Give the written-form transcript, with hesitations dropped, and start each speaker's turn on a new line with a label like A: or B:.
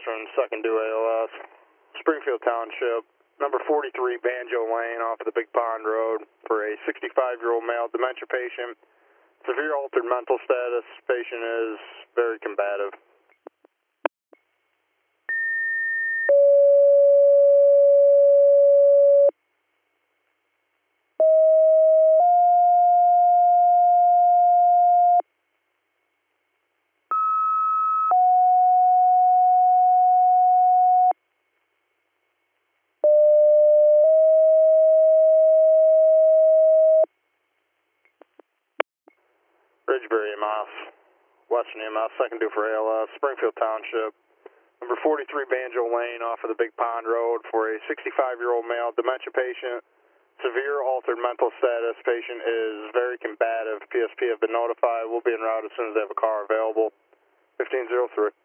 A: from 2nd due ALS. Springfield Township, number 43 Banjo Lane off of the Big Pond Road for a 65-year-old male dementia patient. Severe altered mental status. Patient is very combative. Ridgebury EMS, Western EMS, 2nd due for ALS, Springfield Township, number 43 Banjo Lane off of the Big Pond Road for a 65-year-old male dementia patient. Severe altered mental status. Patient is very combative. PSP have been notified. We'll be en route as soon as they have a car available. 1503.